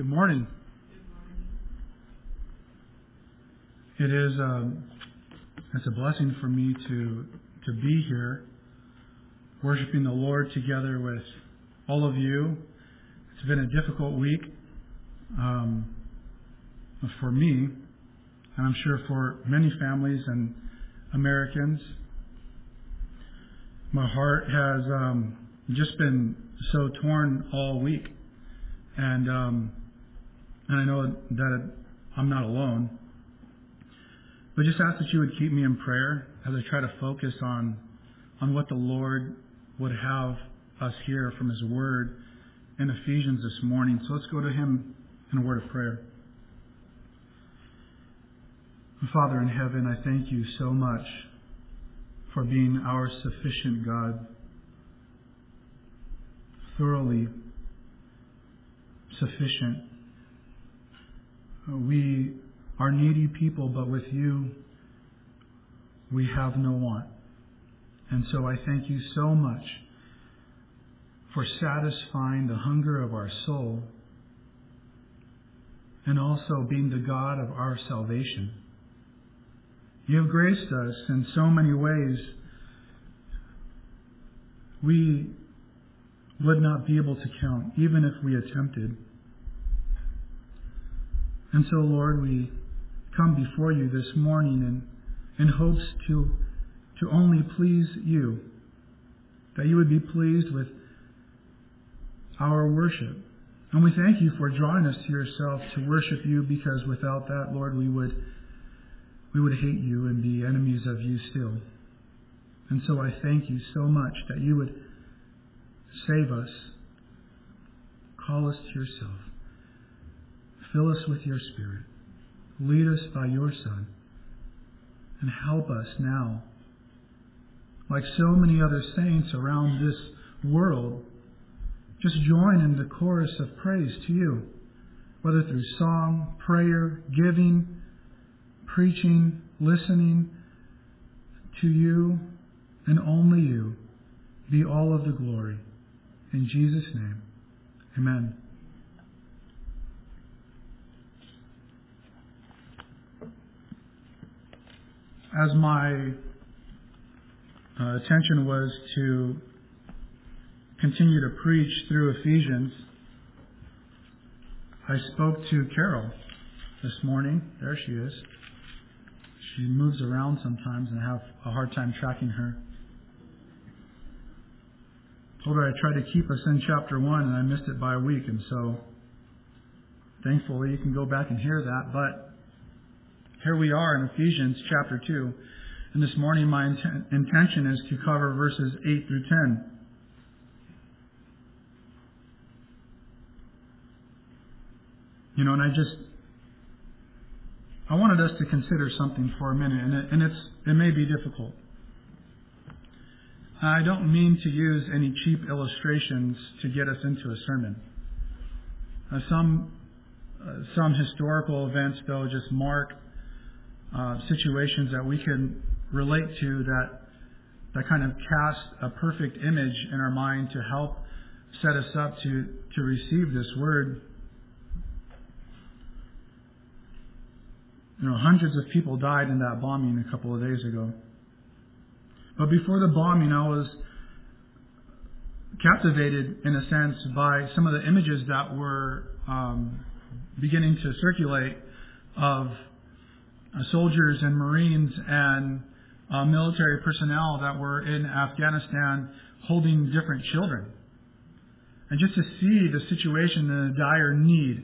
Good morning. It is it's a blessing for me to be here, worshiping the Lord together with all of you. It's been a difficult week for me, and I'm sure for many families and Americans. My heart has just been so torn all week, and I know that I'm not alone. But just ask that you would keep me in prayer as I try to focus on what the Lord would have us hear from His Word in Ephesians this morning. So let's go to Him in a word of prayer. Father in heaven, I thank you so much for being our sufficient God, thoroughly sufficient. We are needy people, but with you, we have no want. And so I thank you so much for satisfying the hunger of our soul and also being the God of our salvation. You have graced us in so many ways we would not be able to count, even if we attempted. And so, Lord, we come before you this morning in hopes to only please you, that you would be pleased with our worship. And we thank you for drawing us to yourself to worship you, because without that, Lord, we would hate you and be enemies of you still. And so I thank you so much that you would save us, call us to yourself, fill us with your Spirit, lead us by your Son, and help us now, like so many other saints around this world, just join in the chorus of praise to you, whether through song, prayer, giving, preaching, listening. To you and only you be all of the glory. In Jesus' name, amen. As my attention was to continue to preach through Ephesians, I spoke to Carol this morning. There she is. She moves around sometimes and I have a hard time tracking her. Told her I tried to keep us in chapter 1 and I missed it by a week, and so thankfully you can go back and hear that. But here we are in Ephesians chapter 2. And this morning my intention is to cover verses 8 through 10. You know, and I wanted us to consider something for a minute, and it may be difficult. I don't mean to use any cheap illustrations to get us into a sermon. Some historical events, though, just mark situations that we can relate to that kind of cast a perfect image in our mind to help set us up to receive this word. You know, hundreds of people died in that bombing a couple of days ago. But before the bombing, I was captivated, in a sense, by some of the images that were beginning to circulate of soldiers and Marines and military personnel that were in Afghanistan holding different children. And just to see the situation and the dire need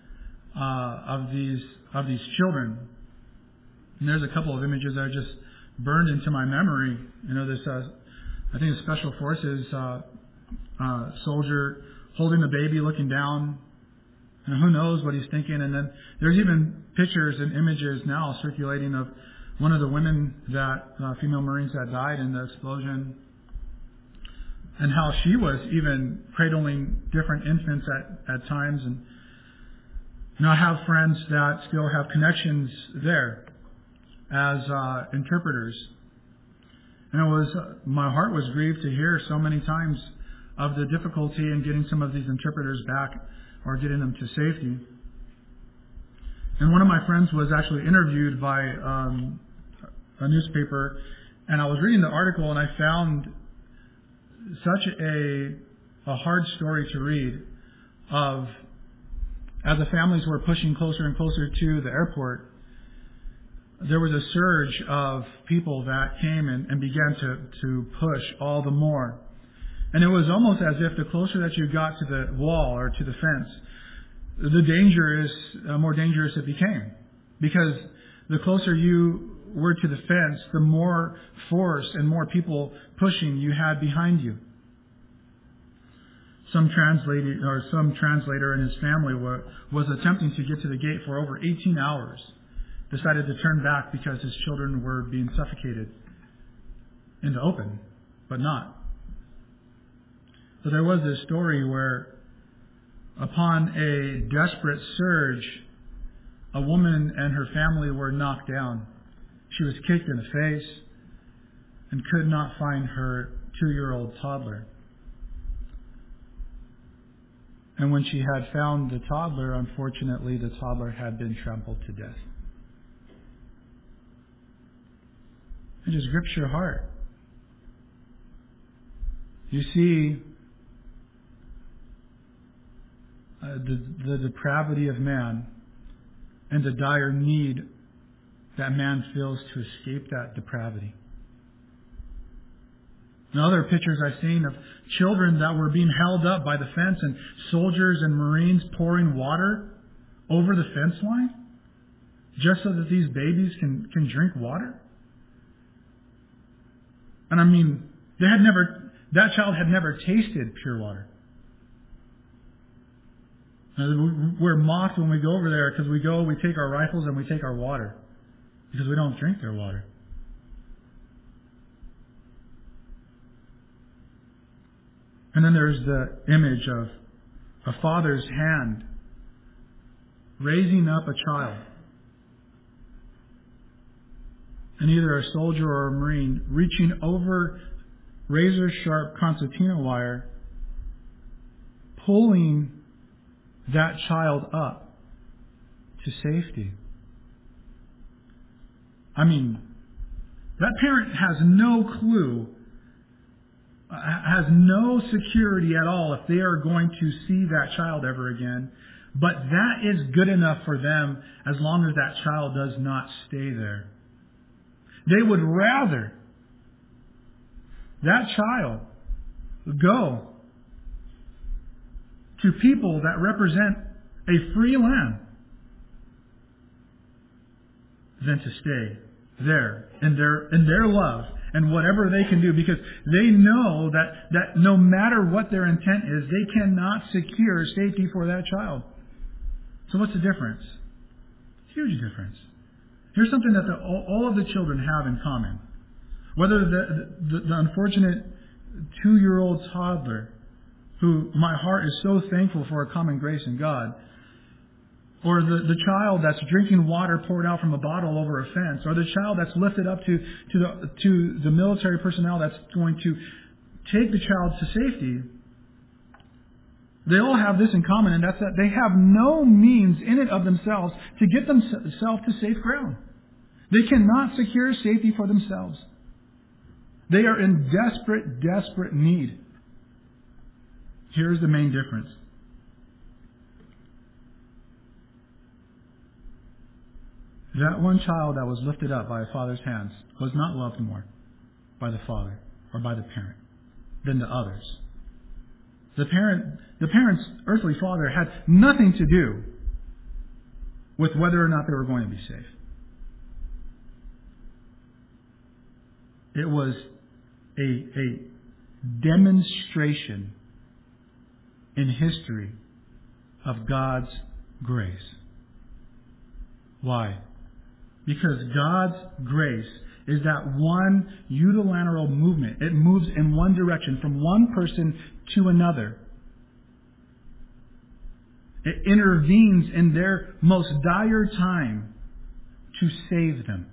of these children. And there's a couple of images that are just burned into my memory. You know, this I think the Special Forces soldier holding the baby, looking down, and who knows what he's thinking. And then there's even pictures and images now circulating of one of the women female Marines that died in the explosion, and how she was even cradling different infants at times. And I have friends that still have connections there as interpreters. And my heart was grieved to hear so many times of the difficulty in getting some of these interpreters back or getting them to safety. And one of my friends was actually interviewed by a newspaper, and I was reading the article, and I found such a hard story to read of, as the families were pushing closer and closer to the airport, there was a surge of people that came and began to push all the more. And it was almost as if the closer that you got to the wall or to the fence, the more dangerous it became. Because the closer you were to the fence, the more force and more people pushing you had behind you. Some translator and his family was attempting to get to the gate for over 18 hours. Decided to turn back because his children were being suffocated in the open, but not. So there was this story where, upon a desperate surge, a woman and her family were knocked down. She was kicked in the face and could not find her 2-year-old toddler. And when she had found the toddler, unfortunately, the toddler had been trampled to death. It just grips your heart. You see the depravity of man and the dire need that man feels to escape that depravity. And other pictures I've seen of children that were being held up by the fence and soldiers and Marines pouring water over the fence line just so that these babies can drink water. And I mean, that child had never tasted pure water. We're mocked when we go over there because we take our rifles and we take our water because we don't drink their water. And then there's the image of a father's hand raising up a child. And either a soldier or a Marine reaching over razor-sharp concertina wire, pulling that child up to safety. I mean, that parent has no clue, has no security at all if they are going to see that child ever again. But that is good enough for them as long as that child does not stay there. They would rather that child go to people that represent a free land than to stay there in their love and whatever they can do, because they know that no matter what their intent is, they cannot secure safety for that child. So what's the difference? Huge difference. Here's something that all of the children have in common. Whether the unfortunate 2-year-old toddler, who my heart is so thankful for a common grace in God, or the child that's drinking water poured out from a bottle over a fence, or the child that's lifted up to the military personnel that's going to take the child to safety, they all have this in common, and that's that they have no means in it of themselves to get themselves to safe ground. They cannot secure safety for themselves. They are in desperate, desperate need. Here's the main difference. That one child that was lifted up by a father's hands was not loved more by the father or by the parent than the others. The parent's earthly father had nothing to do with whether or not they were going to be safe. It was a demonstration in history of God's grace. Why? Because God's grace is that one unilateral movement. It moves in one direction, from one person to another. It intervenes in their most dire time to save them.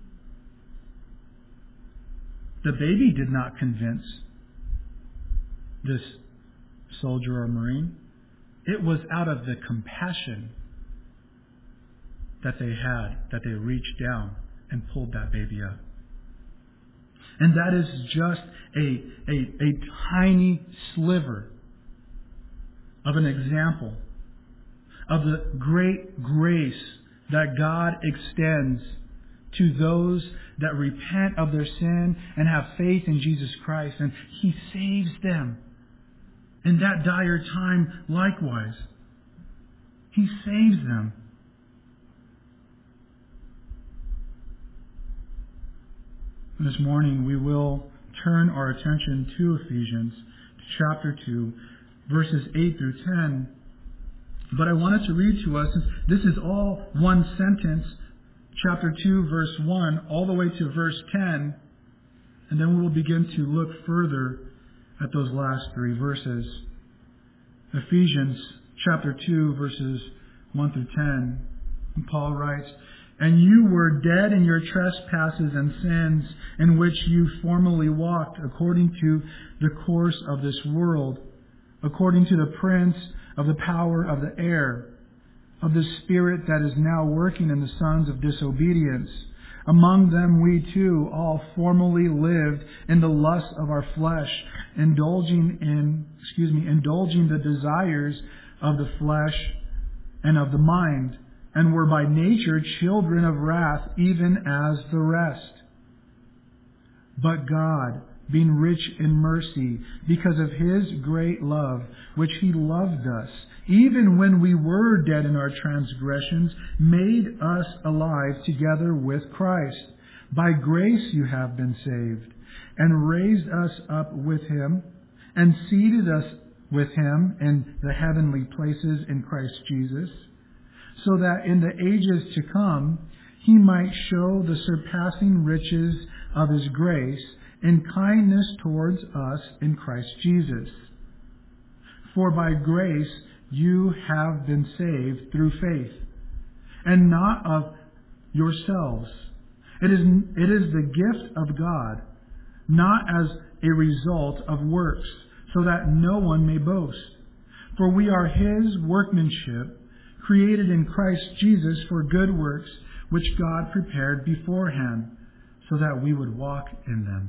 The baby did not convince this soldier or Marine. It was out of the compassion that they had that they reached down and pulled that baby up. And that is just a tiny sliver of an example of the great grace that God extends to those that repent of their sin and have faith in Jesus Christ. And He saves them in that dire time likewise. He saves them. This morning we will turn our attention to Ephesians chapter 2, verses 8 through 10. But I wanted to read to us, this is all one sentence, chapter 2, verse 1, all the way to verse 10, and then we will begin to look further at those last three verses. Ephesians chapter 2, verses 1 through 10. And Paul writes, "And you were dead in your trespasses and sins, in which you formerly walked according to the course of this world, according to the prince of the power of the air, of the spirit that is now working in the sons of disobedience. Among them we too all formerly lived in the lusts of our flesh, indulging the desires of the flesh and of the mind, and were by nature children of wrath, even as the rest. But God, being rich in mercy, because of His great love, which He loved us, even when we were dead in our transgressions, made us alive together with Christ. By grace you have been saved, and raised us up with Him, and seated us with Him in the heavenly places in Christ Jesus, so that in the ages to come He might show the surpassing riches of His grace in kindness towards us in Christ Jesus. For by grace you have been saved through faith, and not of yourselves. It is the gift of God, not as a result of works, so that no one may boast. For we are His workmanship, created in Christ Jesus for good works, which God prepared beforehand, so that we would walk in them."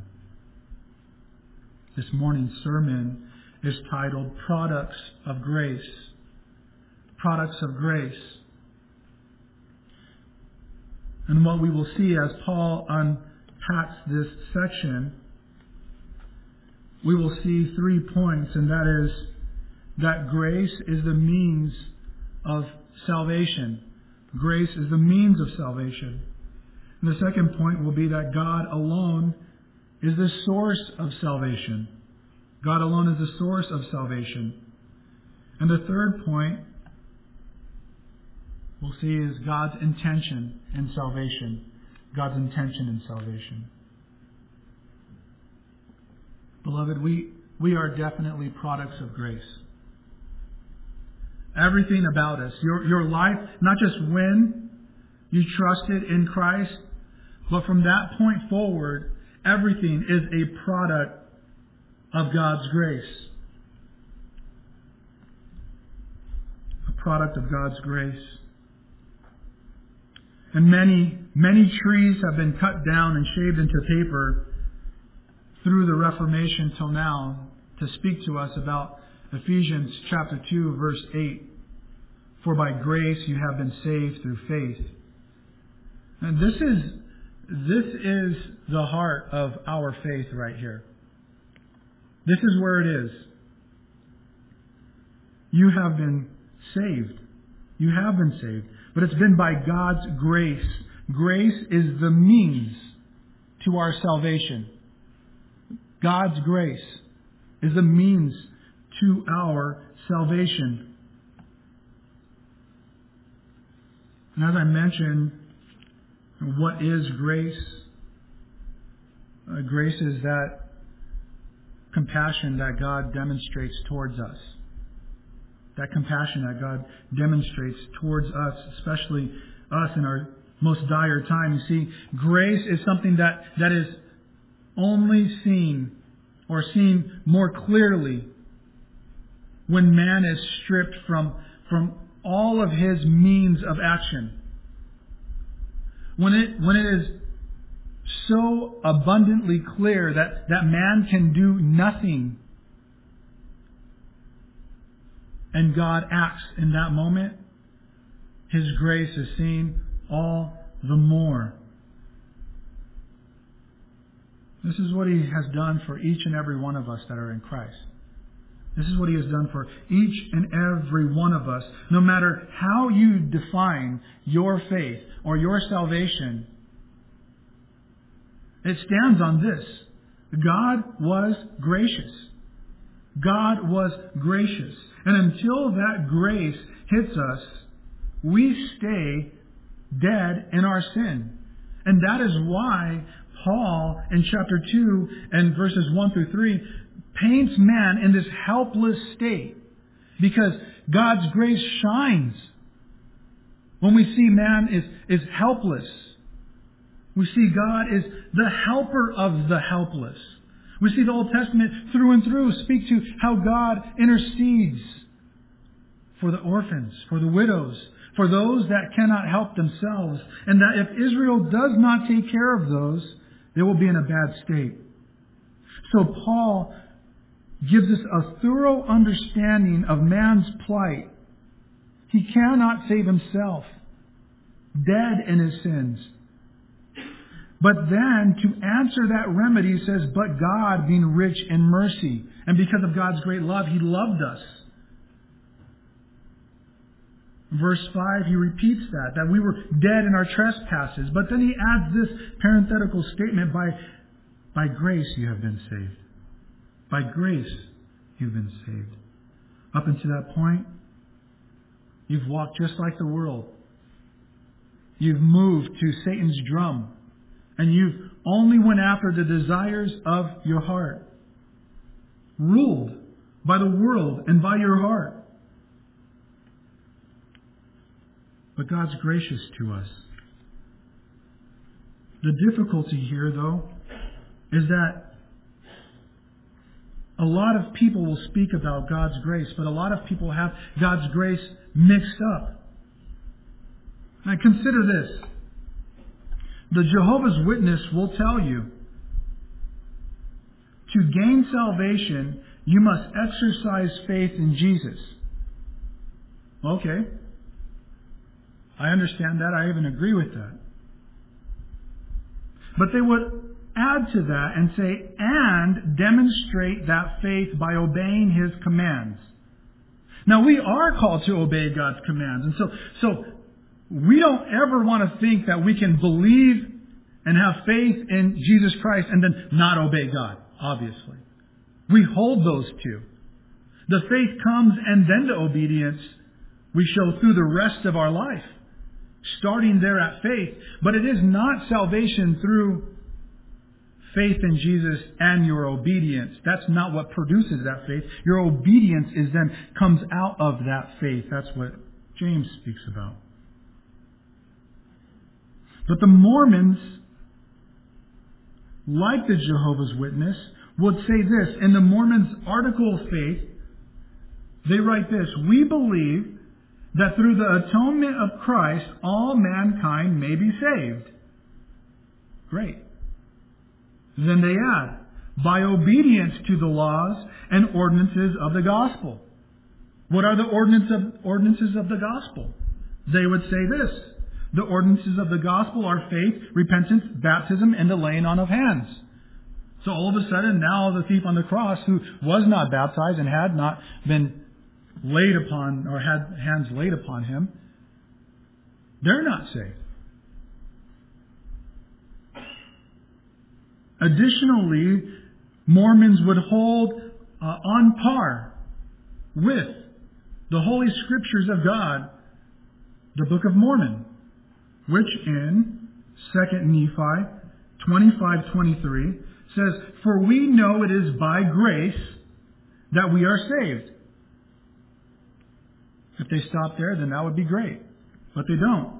This morning's sermon is titled Products of Grace. Products of Grace. And what we will see as Paul unpacks this section, we will see 3 points, and that is that grace is the means of salvation. Grace is the means of salvation. And the second point will be that God alone is the source of salvation. God alone is the source of salvation. And the third point we'll see is God's intention in salvation. God's intention in salvation. Beloved, we are definitely products of grace. Everything about us, your life, not just when you trusted in Christ, but from that point forward, everything is a product of God's grace. A product of God's grace. And many trees have been cut down and shaved into paper through the Reformation till now to speak to us about Ephesians chapter 2, verse 8. For by grace you have been saved through faith. And this is the heart of our faith right here. This is where it is. You have been saved. You have been saved. But it's been by God's grace. Grace is the means to our salvation. God's grace is the means to our salvation. And as I mentioned, what is grace? Grace is that compassion that God demonstrates towards us. That compassion that God demonstrates towards us, especially us in our most dire time. You see, grace is something that is only seen or seen more clearly when man is stripped from all of his means of action. When it is so abundantly clear that man can do nothing, and God acts in that moment, His grace is seen all the more. This is what He has done for each and every one of us that are in Christ. This is what He has done for each and every one of us. No matter how you define your faith or your salvation, it stands on this. God was gracious. God was gracious. And until that grace hits us, we stay dead in our sin. And that is why Paul, in chapter 2 and verses 1 through 3, paints man in this helpless state. Because God's grace shines when we see man is helpless. We see God is the helper of the helpless. We see the Old Testament through and through speak to how God intercedes for the orphans, for the widows, for those that cannot help themselves. And that if Israel does not take care of those, they will be in a bad state. So Paul gives us a thorough understanding of man's plight. He cannot save himself, dead in his sins. But then, to answer that remedy, he says, but God, being rich in mercy, and because of God's great love, He loved us. Verse 5, he repeats that we were dead in our trespasses. But then he adds this parenthetical statement, by grace you have been saved. By grace you've been saved. Up until that point, you've walked just like the world. You've moved to Satan's drum. And you've only went after the desires of your heart. Ruled by the world and by your heart. But God's gracious to us. The difficulty here, though, is that a lot of people will speak about God's grace, but a lot of people have God's grace mixed up. Now consider this. The Jehovah's Witness will tell you, to gain salvation, you must exercise faith in Jesus. Okay. I understand that. I even agree with that. But they would add to that and say, and demonstrate that faith by obeying His commands. Now, we are called to obey God's commands. And so we don't ever want to think that we can believe and have faith in Jesus Christ and then not obey God, obviously. We hold those two. The faith comes and then the obedience we show through the rest of our life. Starting there at faith. But it is not salvation through faith in Jesus and your obedience. That's not what produces that faith. Your obedience is then comes out of that faith. That's what James speaks about. But the Mormons, like the Jehovah's Witness, would say this. In the Mormons' article of faith, they write this: we believe that through the atonement of Christ, all mankind may be saved. Great. Then they add, by obedience to the laws and ordinances of the gospel. What are the ordinances of the gospel? They would say this: the ordinances of the gospel are faith, repentance, baptism, and the laying on of hands. So all of a sudden, now the thief on the cross, who was not baptized and had not been laid upon, or had hands laid upon him, they're not saved. Additionally, Mormons would hold on par with the Holy Scriptures of God, the Book of Mormon, which in 2 Nephi 25:23 says, for we know it is by grace that we are saved. If they stop there, then that would be great. But they don't.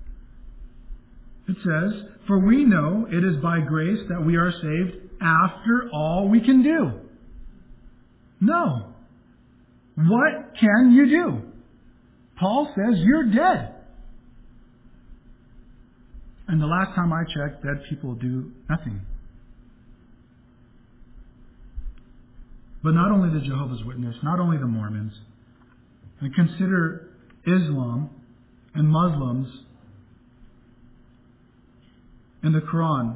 It says, for we know it is by grace that we are saved after all we can do. No. What can you do? Paul says you're dead. And the last time I checked, dead people do nothing. But not only the Jehovah's Witness, not only the Mormons, and consider Islam and Muslims in the Quran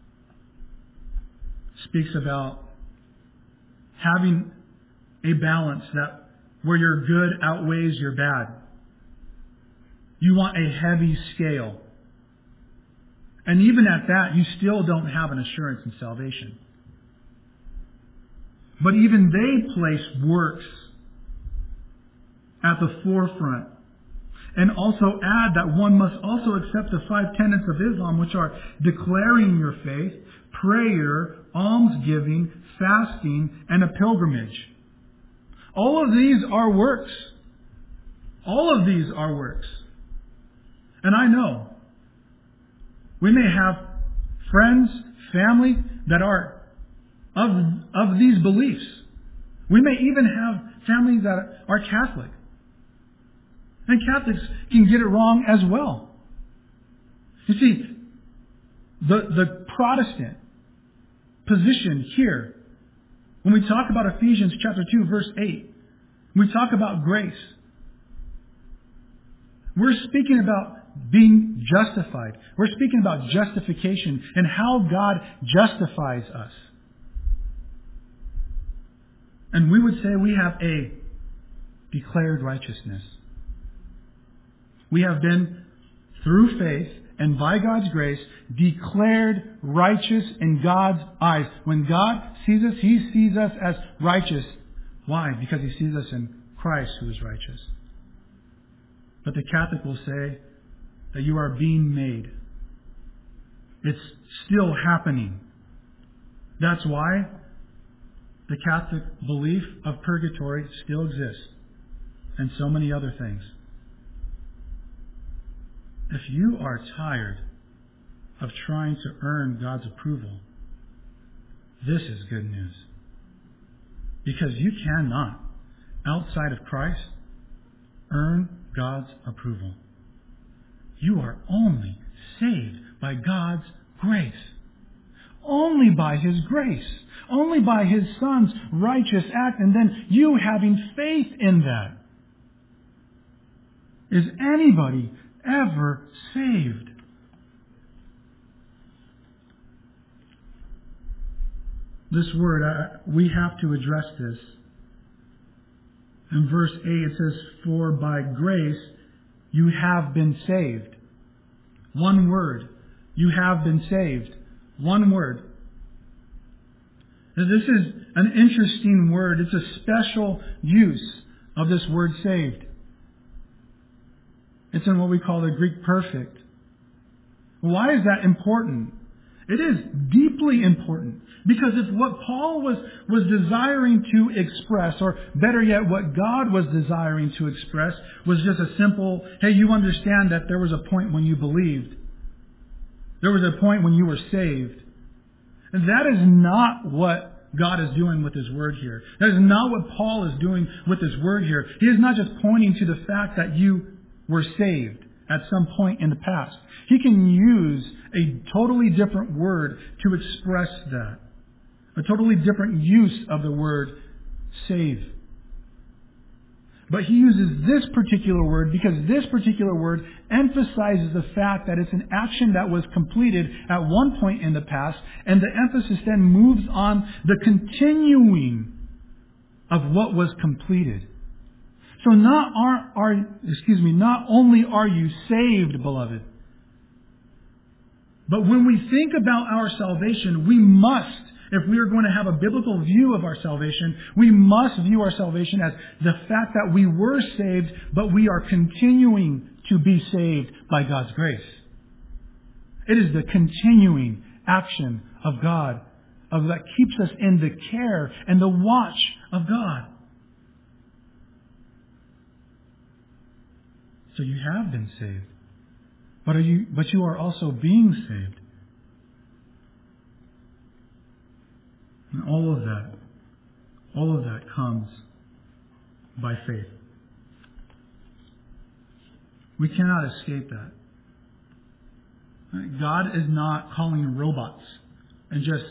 speaks about having a balance that where your good outweighs your bad. You want a heavy scale. And even at that, you still don't have an assurance in salvation. But even they place works at the forefront. And also add that one must also accept the 5 tenets of Islam, which are declaring your faith, prayer, almsgiving, fasting, and a pilgrimage. All of these are works. All of these are works. And I know we may have friends, family that are of these beliefs. We may even have families that are Catholic. And Catholics can get it wrong as well. You see, the Protestant position here, when we talk about Ephesians chapter 2, verse 8, when we talk about grace, we're speaking about being justified. We're speaking about justification and how God justifies us. And we would say we have a declared righteousness. We have been, through faith and by God's grace, declared righteous in God's eyes. When God sees us, He sees us as righteous. Why? Because He sees us in Christ who is righteous. But the Catholic will say that you are being made. It's still happening. That's why the Catholic belief of purgatory still exists, and so many other things. If you are tired of trying to earn God's approval, this is good news. Because you cannot, outside of Christ, earn God's approval. You are only saved by God's grace. Only by His grace. Only by His Son's righteous act, and then you having faith in that. Is anybody ever saved? This word, we have to address this. In verse 8 it says, "For by grace you have been saved." One word. You have been saved. One word. Now, this is an interesting word. It's a special use of this word saved. It's in what we call the Greek perfect. Why is that important? It is deeply important. Because if what Paul was desiring to express, or better yet, what God was desiring to express, was just a simple, hey, you understand that there was a point when you believed. There was a point when you were saved. And that is not what God is doing with His Word here. That is not what Paul is doing with His Word here. He is not just pointing to the fact that you were saved at some point in the past. He can use a totally different word to express that. A totally different use of the word save. But he uses this particular word because this particular word emphasizes the fact that it's an action that was completed at one point in the past, and the emphasis then moves on the continuing of what was completed. So not only are you saved, beloved, but when we think about our salvation, we must, if we are going to have a biblical view of our salvation, we must view our salvation as the fact that we were saved, but we are continuing to be saved by God's grace. It is the continuing action of God that keeps us in the care and the watch of God. So you have been saved. But you are also being saved. And all of that comes by faith. We cannot escape that. God is not calling robots and just,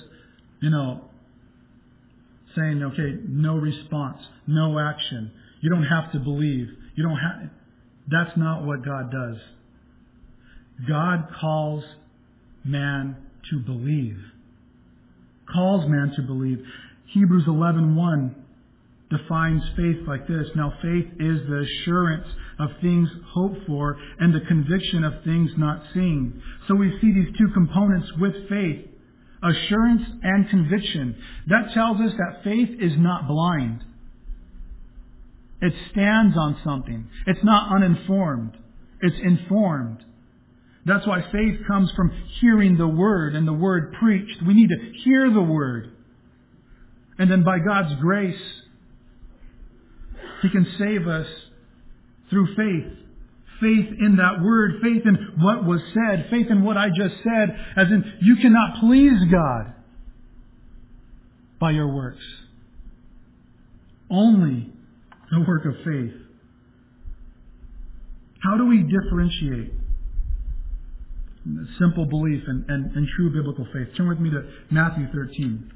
saying, okay, no response, no action. You don't have to believe. That's not what God does. God calls man to believe. Calls man to believe. Hebrews 11:1 defines faith like this. Now faith is the assurance of things hoped for and the conviction of things not seen. So we see these two components with faith. Assurance and conviction. That tells us that faith is not blind. It stands on something. It's not uninformed. It's informed. That's why faith comes from hearing the Word and the Word preached. We need to hear the Word. And then by God's grace, He can save us through faith. Faith in that Word, faith in what was said, faith in what I just said, as in you cannot please God by your works. Only the work of faith. How do we differentiate simple belief and true biblical faith? Turn with me to Matthew 13.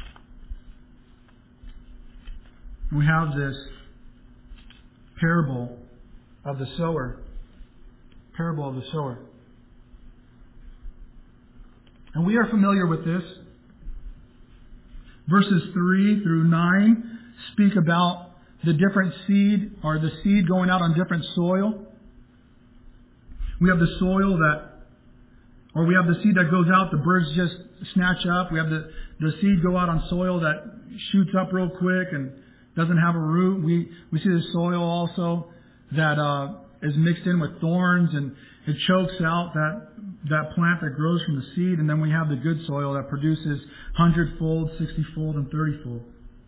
We have this parable of the sower. Parable of the sower. And we are familiar with this. Verses 3 through 9 speak about the different seed, or the seed going out on different soil. We have the soil we have the seed that goes out, the birds just snatch up. We have the seed go out on soil that shoots up real quick and doesn't have a root. We see the soil also that is mixed in with thorns, and it chokes out that plant that grows from the seed. And then we have the good soil that produces 100-fold, 60-fold, and 30-fold.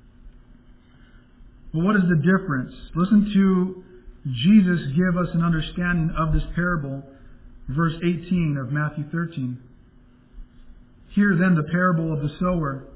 Well, what is the difference? Listen to Jesus give us an understanding of this parable. Verse 18 of Matthew 13. Hear then the parable of the sower.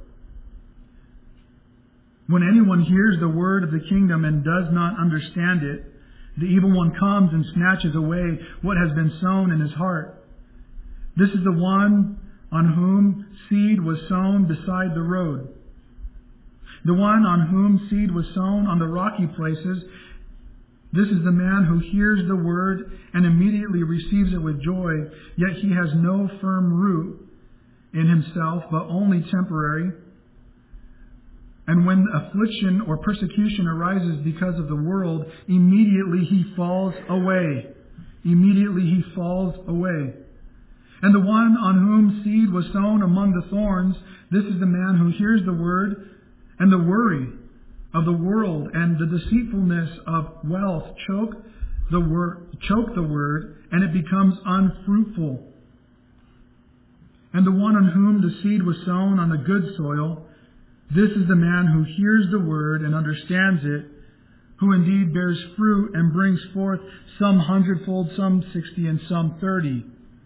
When anyone hears the word of the kingdom and does not understand it, the evil one comes and snatches away what has been sown in his heart. This is the one on whom seed was sown beside the road. The one on whom seed was sown on the rocky places, this is the man who hears the word and immediately receives it with joy, yet he has no firm root in himself, but only temporary. And when affliction or persecution arises because of the world, immediately he falls away. Immediately he falls away. And the one on whom seed was sown among the thorns, this is the man who hears the word, and the worry of the world and the deceitfulness of wealth choke the word, and it becomes unfruitful. And the one on whom the seed was sown on the good soil, this is the man who hears the word and understands it, who indeed bears fruit and brings forth some 100-fold, some 60, and some 30.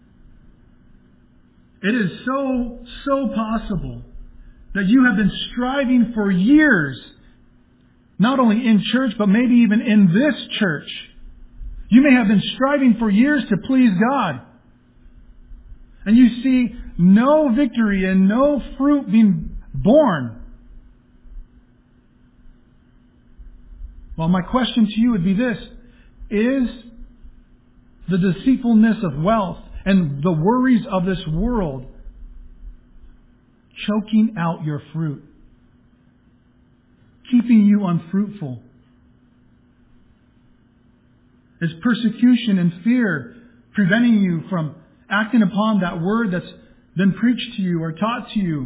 It is so possible that you have been striving for years, not only in church, but maybe even in this church. You may have been striving for years to please God. And you see no victory and no fruit being born. Well, my question to you would be this. Is the deceitfulness of wealth and the worries of this world choking out your fruit? Keeping you unfruitful? Is persecution and fear preventing you from acting upon that word that's been preached to you or taught to you?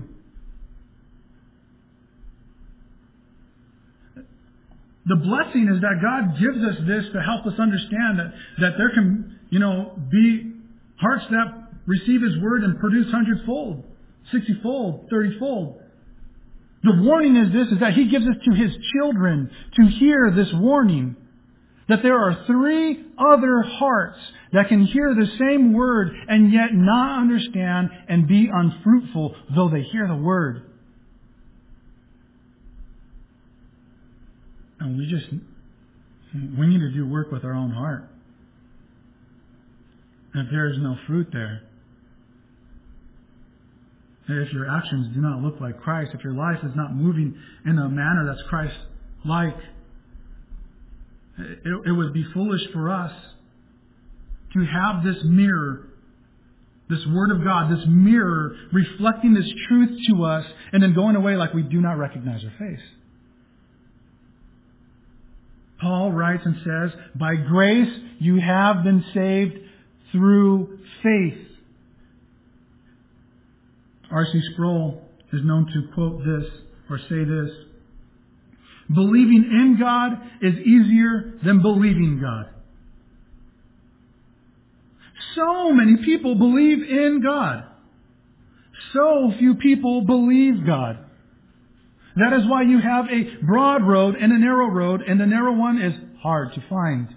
The blessing is that God gives us this to help us understand that there can, be hearts that receive His word and produce 100-fold, 60-fold, 30-fold. The warning is this, is that He gives us to His children to hear this warning. That there are 3 other hearts that can hear the same word and yet not understand and be unfruitful, though they hear the word. And we just We need to do work with our own heart. And if there is no fruit there, if your actions do not look like Christ, if your life is not moving in a manner that's Christ-like, it would be foolish for us to have this mirror, this Word of God, this mirror reflecting this truth to us and then going away like we do not recognize our face. Paul writes and says, by grace you have been saved through faith. R.C. Sproul is known to quote this or say this: believing in God is easier than believing God. So many people believe in God. So few people believe God. That is why you have a broad road and a narrow road, and the narrow one is hard to find.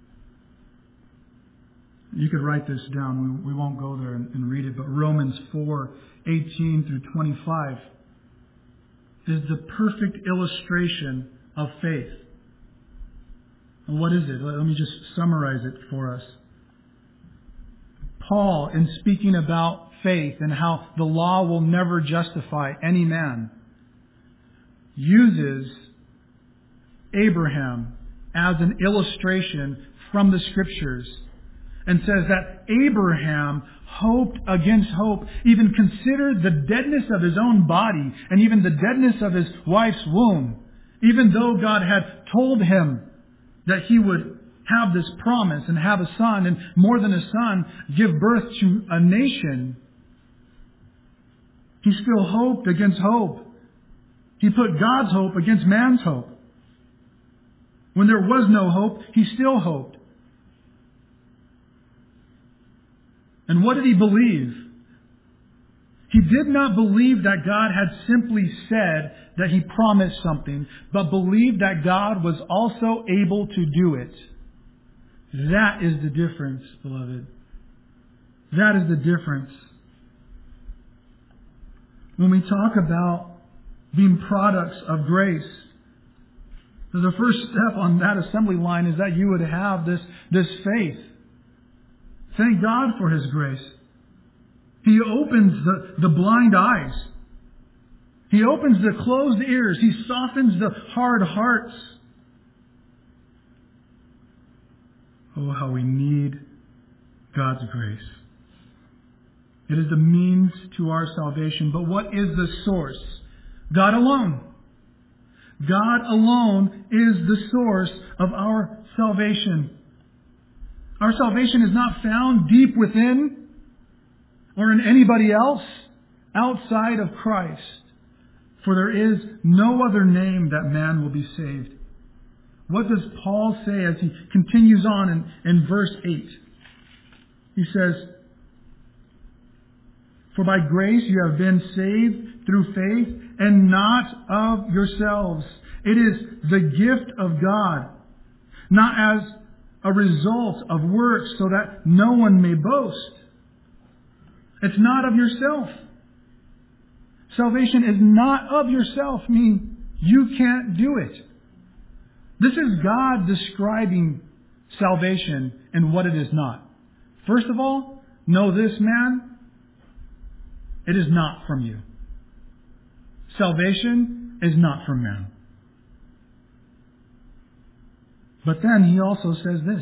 You could write this down. We won't go there and read it, but Romans 4:18 through 25 is the perfect illustration of faith. And what is it? Let me just summarize it for us. Paul, in speaking about faith and how the law will never justify any man, uses Abraham as an illustration from the Scriptures and says that Abraham hoped against hope, even considered the deadness of his own body and even the deadness of his wife's womb, even though God had told him that he would have this promise and have a son, and more than a son, give birth to a nation. He still hoped against hope. He put God's hope against man's hope. When there was no hope, he still hoped. And what did he believe? He did not believe that God had simply said that he promised something, but believed that God was also able to do it. That is the difference, beloved. That is the difference. When we talk about being products of grace, the first step on that assembly line is that you would have this faith. Thank God for His grace. He opens the blind eyes. He opens the closed ears. He softens the hard hearts. Oh, how we need God's grace. It is the means to our salvation. But what is the source? God alone. God alone is the source of our salvation. Our salvation is not found deep within or in anybody else outside of Christ. For there is no other name that man will be saved. What does Paul say as he continues on in verse 8? He says, for by grace you have been saved through faith, and not of yourselves. It is the gift of God, not as a result of works, so that no one may boast. It's not of yourself. Salvation is not of yourself, meaning you can't do it. This is God describing salvation and what it is not. First of all, know this, man, it is not from you. Salvation is not from man. But then he also says this.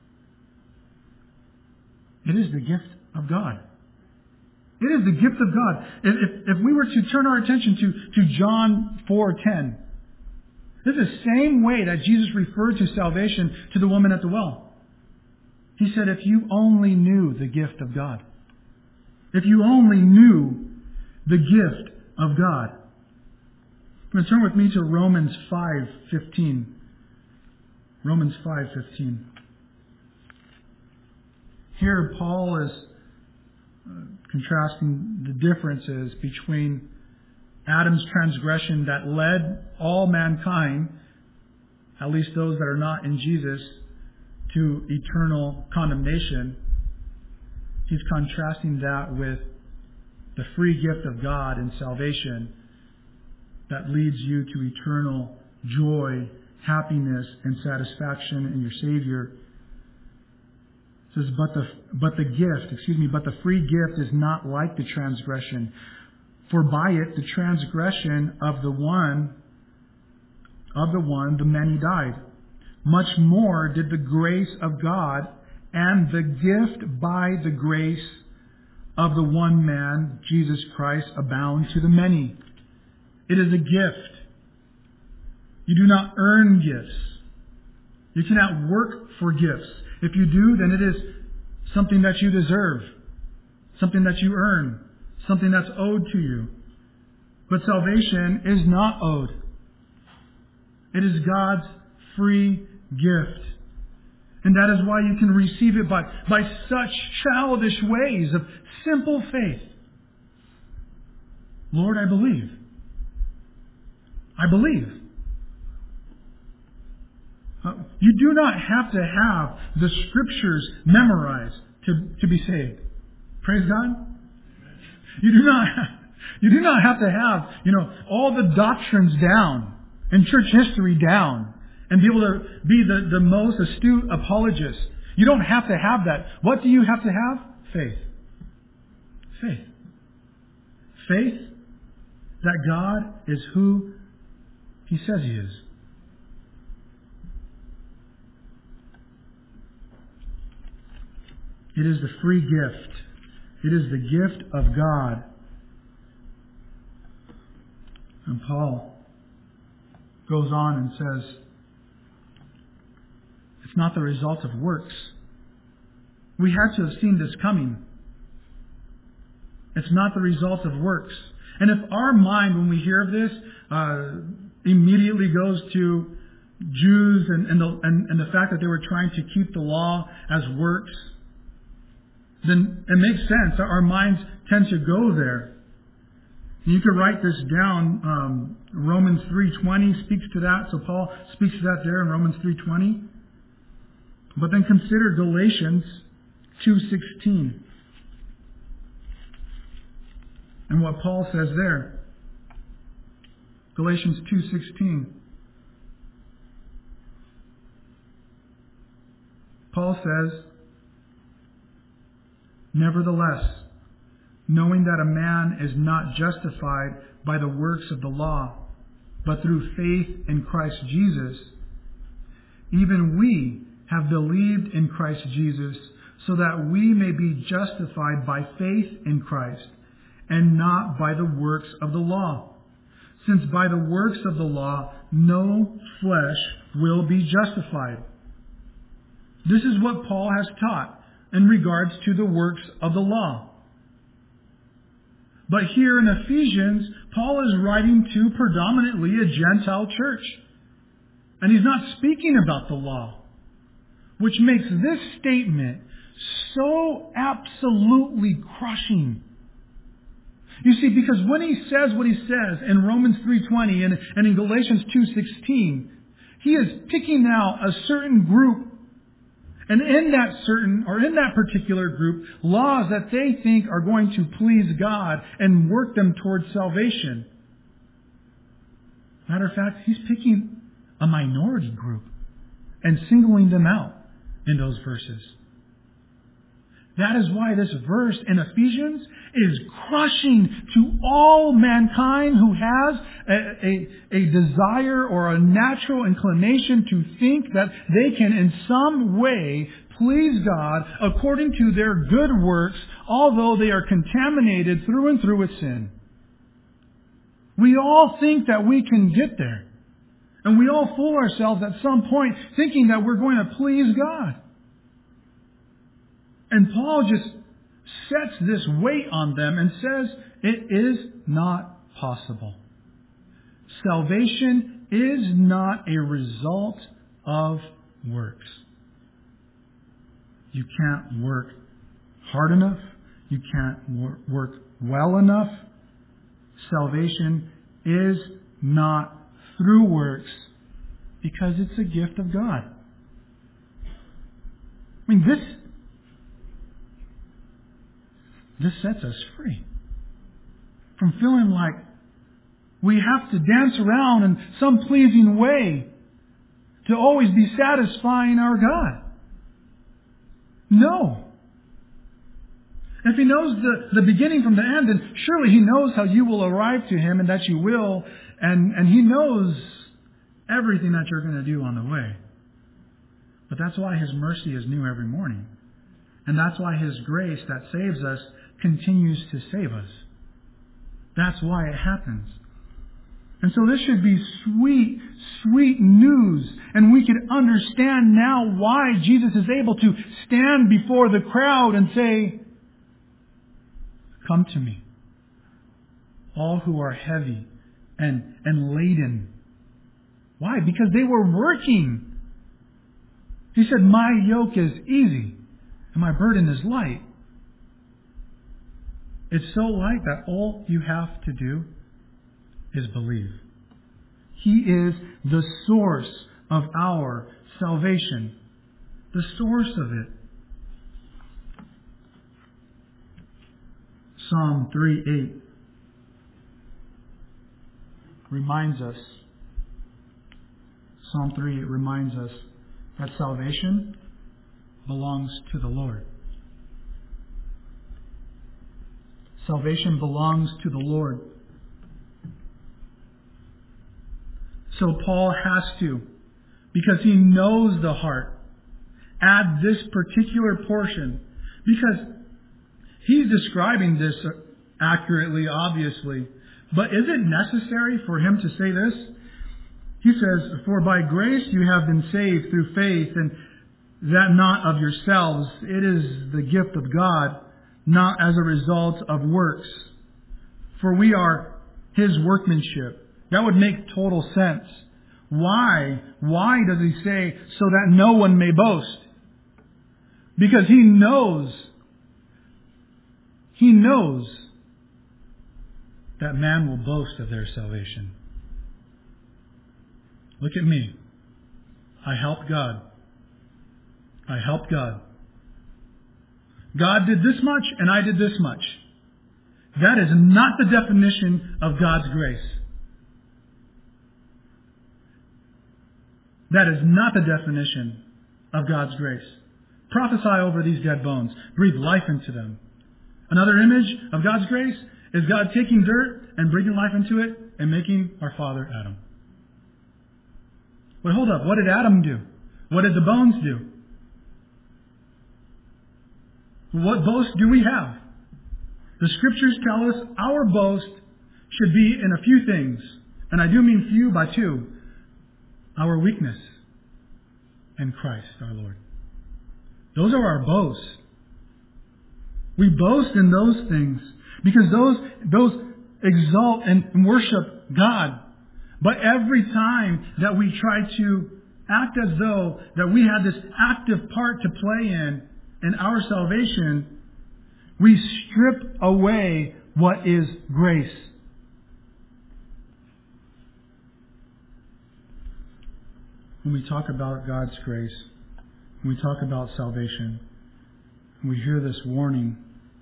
It is the gift of God. It is the gift of God. If we were to turn our attention to John 4:10, this is the same way that Jesus referred to salvation to the woman at the well. He said, if you only knew the gift of God. If you only knew the gift of God. I'm going to turn with me to Romans 5:15. Romans 5:15. Here Paul is contrasting the differences between Adam's transgression that led all mankind, at least those that are not in Jesus, to eternal condemnation. He's contrasting that with the free gift of God in salvation that leads you to eternal joy happiness and satisfaction in your Savior. It says, but the free gift is not like the transgression. For by it, the transgression of the one, the many died. Much more did the grace of God and the gift by the grace of the one man, Jesus Christ, abound to the many. It is a gift. You do not earn gifts. You cannot work for gifts. If you do, then it is something that you deserve, something that you earn, something that's owed to you. But salvation is not owed. It is God's free gift. And that is why you can receive it by such childish ways of simple faith. Lord, I believe. I believe. You do not have to have the Scriptures memorized to be saved. Praise God. You do not have to have, all the doctrines down and church history down and be able to be the most astute apologist. You don't have to have that. What do you have to have? Faith. Faith. Faith that God is who He says He is. It is the free gift. It is the gift of God. And Paul goes on and says, it's not the result of works. We had to have seen this coming. It's not the result of works. And if our mind, when we hear of this, immediately goes to Jews and the fact that they were trying to keep the law as works, then it makes sense. Our minds tend to go there. And you could write this down. Romans 3:20 speaks to that. So Paul speaks to that there in Romans 3:20. But then consider Galatians 2:16. And what Paul says there. Galatians 2:16. Paul says, nevertheless, knowing that a man is not justified by the works of the law, but through faith in Christ Jesus, even we have believed in Christ Jesus, so that we may be justified by faith in Christ, and not by the works of the law. Since by the works of the law, no flesh will be justified. This is what Paul has taught in regards to the works of the law. But here in Ephesians, Paul is writing to predominantly a Gentile church. And he's not speaking about the law, which makes this statement so absolutely crushing. You see, because when he says what he says in Romans 3:20 and in Galatians 2:16, he is picking out a certain group. And in that particular group, laws that they think are going to please God and work them towards salvation. Matter of fact, he's picking a minority group and singling them out in those verses. That is why this verse in Ephesians is crushing to all mankind who has a desire or a natural inclination to think that they can in some way please God according to their good works, although they are contaminated through and through with sin. We all think that we can get there. And we all fool ourselves at some point thinking that we're going to please God. And Paul just sets this weight on them and says it is not possible. Salvation is not a result of works. You can't work hard enough. You can't work well enough. Salvation is not through works because it's a gift of God. I mean, this sets us free from feeling like we have to dance around in some pleasing way to always be satisfying our God. No. If He knows the beginning from the end, then surely He knows how you will arrive to Him and that you will, and He knows everything that you're going to do on the way. But that's why His mercy is new every morning. And that's why His grace that saves us continues to save us. That's why it happens. And so this should be sweet, sweet news. And we can understand now why Jesus is able to stand before the crowd and say, "Come to me, all who are heavy and laden." Why? Because they were working. He said, "My yoke is easy and my burden is light." It's so light that all you have to do is believe. He is the source of our salvation. The source of it. Psalm 3:8 reminds us. Psalm 3:8 reminds us that salvation belongs to the Lord. Salvation belongs to the Lord. So Paul has to, because he knows the heart, add this particular portion, because he's describing this accurately, obviously. But is it necessary for him to say this? He says, "For by grace you have been saved through faith, and that not of yourselves. It is the gift of God, not as a result of works. For we are His workmanship." That would make total sense. Why? Why does he say, "so that no one may boast"? Because he knows that man will boast of their salvation. Look at me. I helped God. I helped God. God did this much and I did this much. That is not the definition of God's grace. That is not the definition of God's grace. Prophesy over these dead bones. Breathe life into them. Another image of God's grace is God taking dirt and breathing life into it and making our father Adam. But hold up. What did Adam do? What did the bones do? What boast do we have? The Scriptures tell us our boast should be in a few things. And I do mean few by two. Our weakness and Christ our Lord. Those are our boasts. We boast in those things because those exalt and worship God. But every time that we try to act as though that we had this active part to play in our salvation, we strip away what is grace. When we talk about God's grace, when we talk about salvation, we hear this warning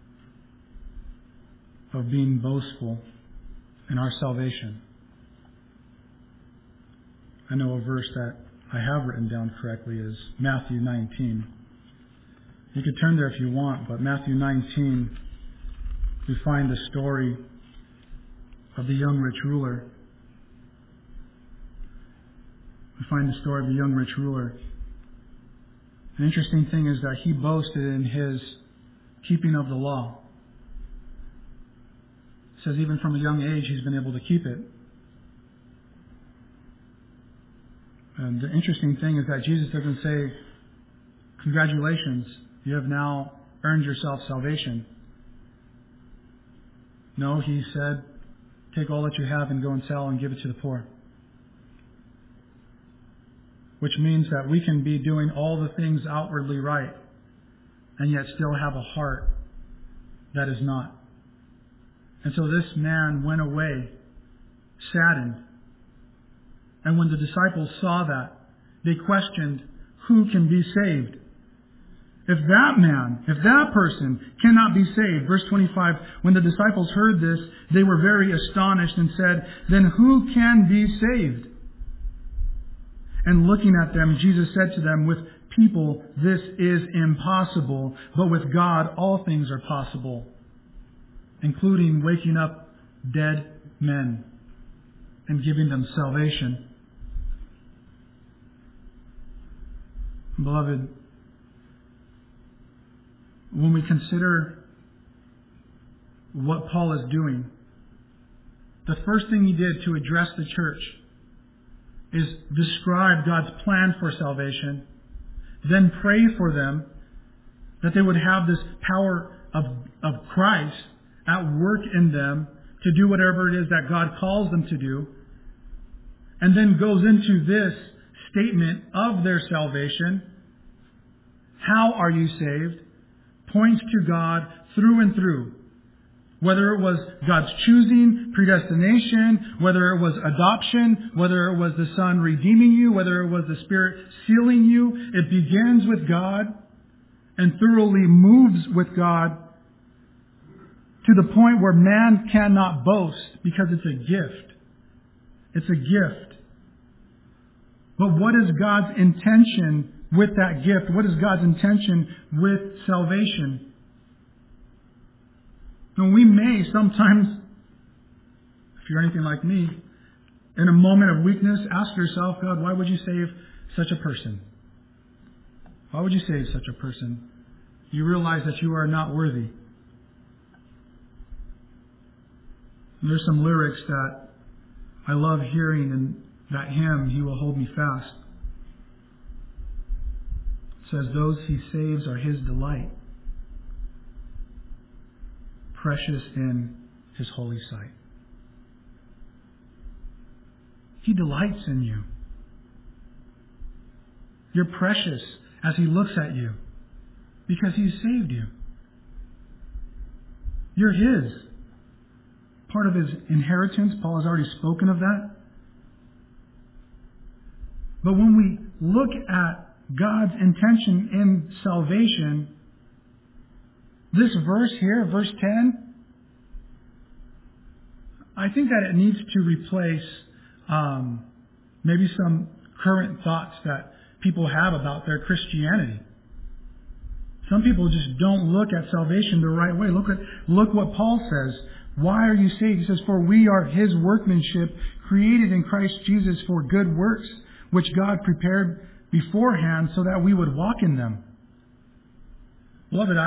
of being boastful in our salvation. I know a verse that I have written down correctly is Matthew 19. You could turn there if you want, but Matthew 19, we find the story of the young rich ruler. We find the story of the young rich ruler. An interesting thing is that he boasted in his keeping of the law. It says even from a young age he's been able to keep it. And the interesting thing is that Jesus doesn't say, "Congratulations, you have now earned yourself salvation." No, he said, "Take all that you have and go and sell and give it to the poor." Which means that we can be doing all the things outwardly right and yet still have a heart that is not. And so this man went away saddened. And when the disciples saw that, they questioned, who can be saved? If that man, if that person cannot be saved, verse 25, when the disciples heard this, they were very astonished and said, "Then who can be saved?" And looking at them, Jesus said to them, with people this is impossible, but with God all things are possible, including waking up dead men and giving them salvation. Beloved, when we consider what Paul is doing, the first thing he did to address the church is describe God's plan for salvation, then pray for them that they would have this power of Christ at work in them to do whatever it is that God calls them to do, and then goes into this statement of their salvation. How are you saved? Points to God through and through. Whether it was God's choosing, predestination, whether it was adoption, whether it was the Son redeeming you, whether it was the Spirit sealing you, it begins with God and thoroughly moves with God to the point where man cannot boast because it's a gift. It's a gift. But what is God's intention with that gift? What is God's intention with salvation? And we may sometimes, if you're anything like me, in a moment of weakness, ask yourself, God, why would you save such a person? Why would you save such a person? You realize that you are not worthy. And there's some lyrics that I love hearing in that hymn, He Will Hold Me Fast. It says, those He saves are His delight, precious in His holy sight. He delights in you. You're precious as He looks at you because He saved you. You're His. Part of His inheritance. Paul has already spoken of that. But when we look at God's intention in salvation, this verse here, verse 10, I think that it needs to replace maybe some current thoughts that people have about their Christianity. Some people just don't look at salvation the right way. Look what Paul says. Why are you saved? He says, for we are His workmanship, created in Christ Jesus for good works, which God prepared beforehand so that we would walk in them. Beloved,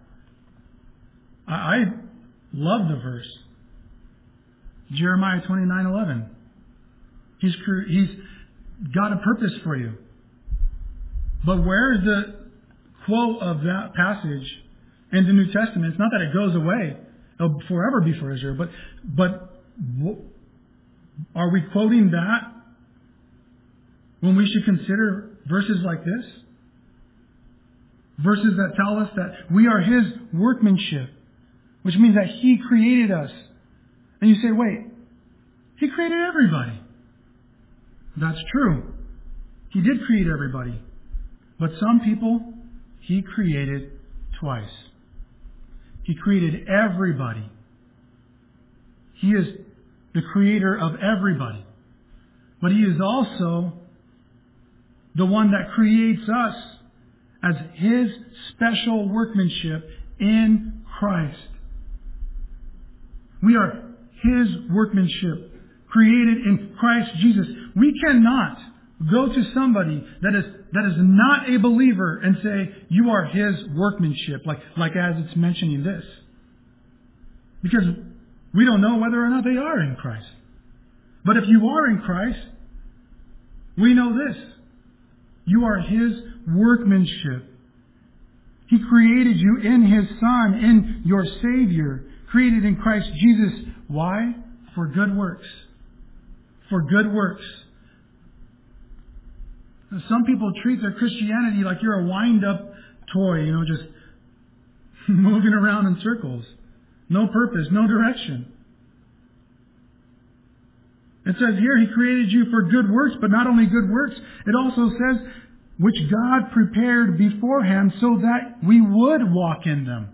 I love the verse. Jeremiah 29:11. He's got a purpose for you. But where is the quote of that passage in the New Testament? It's not that it goes away. It'll forever be for Israel. But are we quoting that when we should consider verses like this? Verses that tell us that we are His workmanship, which means that He created us. And you say, wait, He created everybody. That's true. He did create everybody. But some people He created twice. He created everybody. He is the creator of everybody. But He is also the one that creates us as His special workmanship in Christ. We are His workmanship, created in Christ Jesus. We cannot go to somebody that is not a believer and say, you are His workmanship, like as it's mentioning this. Because we don't know whether or not they are in Christ. But if you are in Christ, we know this. You are His workmanship. He created you in His Son, in your Savior, created in Christ Jesus. Why? For good works. For good works. Now, some people treat their Christianity like you're a wind-up toy, just moving around in circles. No purpose, no direction. It says here, He created you for good works, but not only good works, it also says, which God prepared beforehand so that we would walk in them.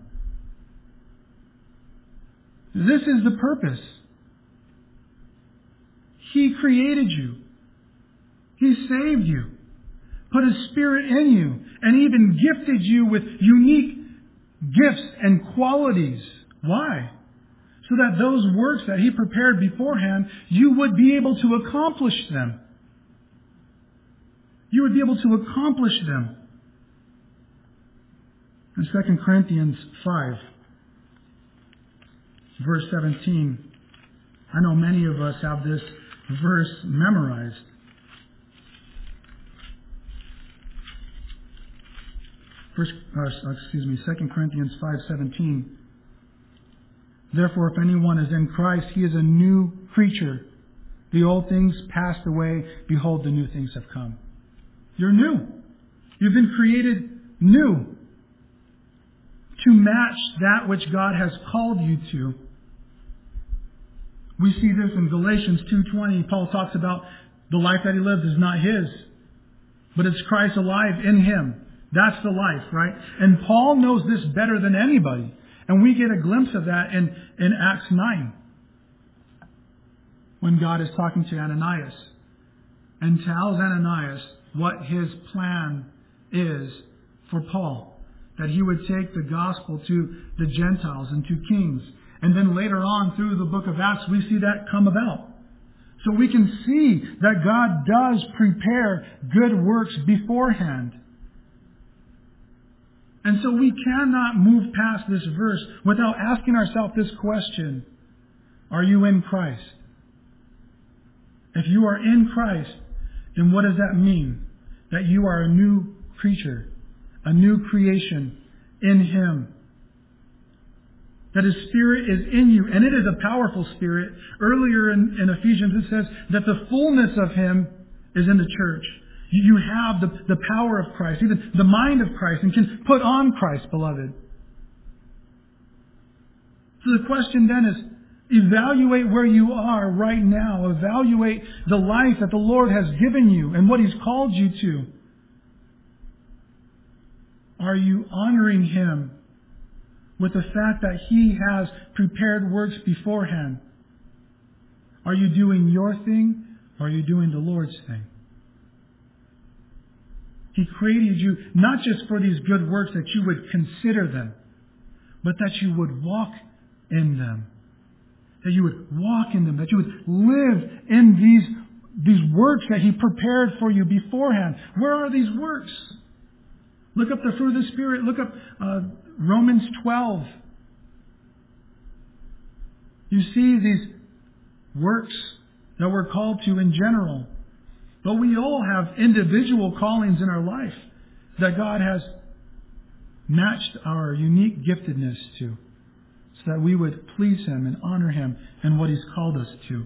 This is the purpose. He created you. He saved you, put His Spirit in you, and even gifted you with unique gifts and qualities. Why? So that those works that He prepared beforehand, you would be able to accomplish them. You would be able to accomplish them. In 2 Corinthians 5, verse 17, I know many of us have this verse memorized. 2 Corinthians 5:17. Therefore, if anyone is in Christ, he is a new creature. The old things passed away. Behold, the new things have come. You're new. You've been created new to match that which God has called you to. We see this in Galatians 2:20. Paul talks about the life that he lives is not his, but it's Christ alive in him. That's the life, right? And Paul knows this better than anybody. And we get a glimpse of that in Acts 9. When God is talking to Ananias and tells Ananias what his plan is for Paul. That he would take the gospel to the Gentiles and to kings. And then later on through the book of Acts, we see that come about. So we can see that God does prepare good works beforehand. And so we cannot move past this verse without asking ourselves this question. Are you in Christ? If you are in Christ, then what does that mean? That you are a new creature, a new creation in Him. That His Spirit is in you, and it is a powerful Spirit. Earlier in Ephesians it says that the fullness of Him is in the church. You have the power of Christ, even the mind of Christ, and can put on Christ, beloved. So the question then is, evaluate where you are right now. Evaluate the life that the Lord has given you and what He's called you to. Are you honoring Him with the fact that He has prepared works beforehand? Are you doing your thing, or are you doing the Lord's thing? He created you not just for these good works that you would consider them, but that you would walk in them. That you would walk in them. That you would live in these works that He prepared for you beforehand. Where are these works? Look up the fruit of the Spirit. Look up Romans 12. You see these works that we're called to in general. But we all have individual callings in our life that God has matched our unique giftedness to, so that we would please Him and honor Him in what He's called us to.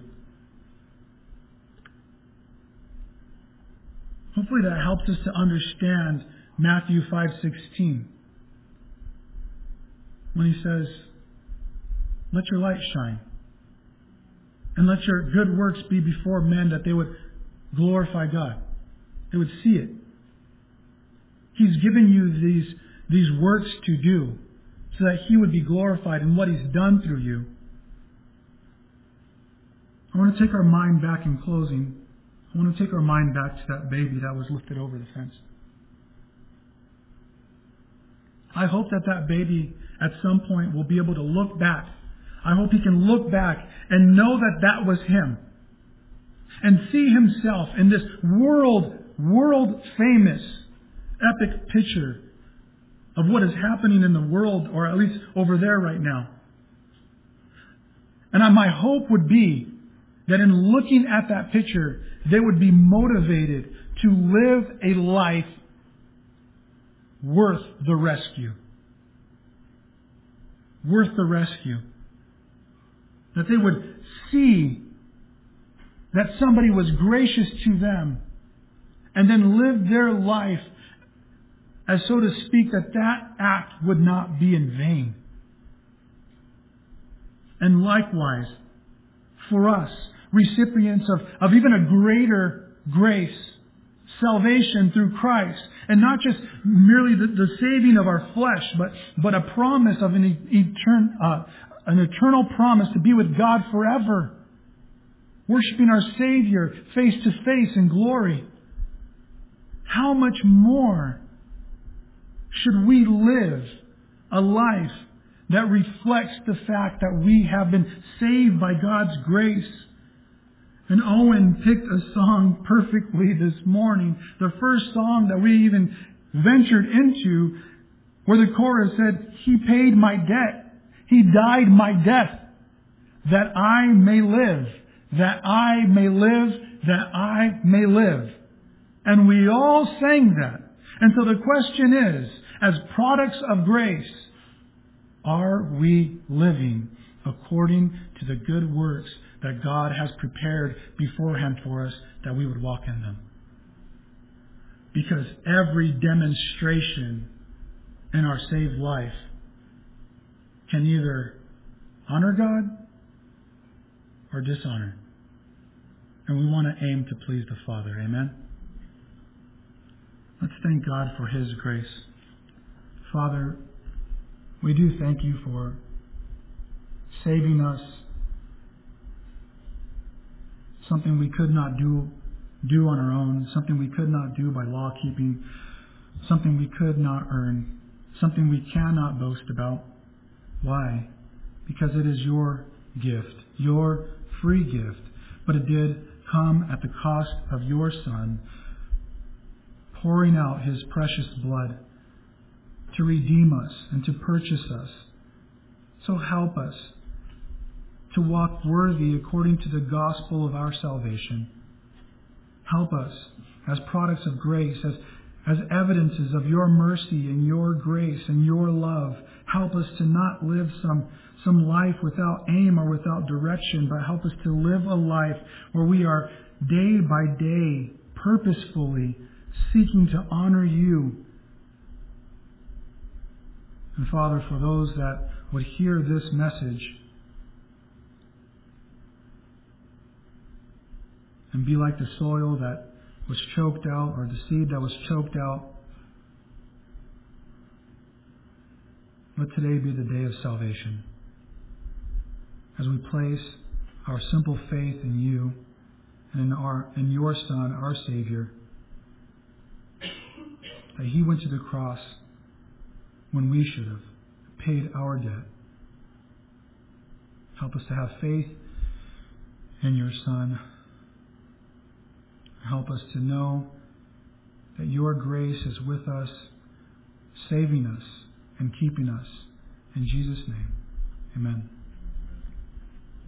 Hopefully that helps us to understand Matthew 5:16. When He says, let your light shine, and let your good works be before men, that they would glorify God. They would see it. He's given you these works to do so that He would be glorified in what He's done through you. I want to take our mind back in closing. I want to take our mind back to that baby that was lifted over the fence. I hope that baby at some point will be able to look back. I hope he can look back and know that was him. And see himself in this world famous epic picture of what is happening in the world, or at least over there right now. And my hope would be that in looking at that picture, they would be motivated to live a life worth the rescue. Worth the rescue. That they would see that somebody was gracious to them, and then live their life as, so to speak, that act would not be in vain. And likewise, for us, recipients of even a greater grace, salvation through Christ, and not just merely the saving of our flesh, but a promise of an eternal promise to be with God forever, worshiping our Savior face to face in glory. how much more should we live a life that reflects the fact that we have been saved by God's grace? And Owen picked a song perfectly this morning, the first song that we even ventured into, where the chorus said, He paid my debt, He died my death, that I may live, that I may live, that I may live. And we all sang that. And so the question is, as products of grace, are we living according to the good works that God has prepared beforehand for us, that we would walk in them? Because every demonstration in our saved life can either honor God or dishonor. And we want to aim to please the Father. Amen? Let's thank God for His grace. Father, we do thank You for saving us, something we could not do on our own, something we could not do by law keeping, something we could not earn, something we cannot boast about. Why? Because it is Your gift, Your free gift, but it did come at the cost of Your Son, pouring out His precious blood to redeem us and to purchase us. So help us to walk worthy according to the gospel of our salvation. Help us as products of grace, as evidences of Your mercy and Your grace and Your love. Help us to not live some life without aim or without direction, but help us to live a life where we are day by day purposefully seeking to honor You. And Father, for those that would hear this message and be like the soil that was choked out, or the seed that was choked out, let today be the day of salvation. As we place our simple faith in You and in Your Son, our Savior, that He went to the cross when we should have paid our debt. Help us to have faith in Your Son. Help us to know that Your grace is with us, saving us and keeping us. In Jesus' name, amen.